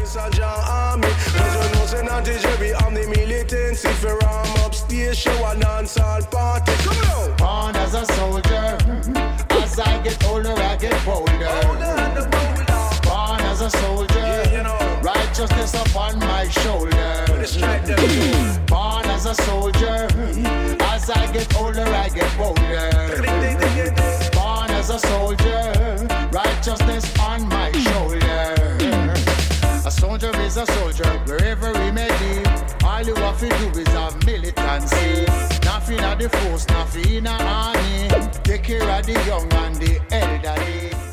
this a John Army. Cause you know say Auntie Jerry, I'm the militant. If you're upstairs, show a dance all party. Come on. Born as a soldier, as I get older, I get bolder. Born as a soldier, yeah, you know. Righteousness upon my shoulder. Born as a soldier, as I get older, I get bolder. Born as a soldier, righteousness on my shoulder. A soldier is a soldier, wherever he may be. All you have to do is have militancy. Nothing at the force, nothing in the army. Take care of the young and the elderly.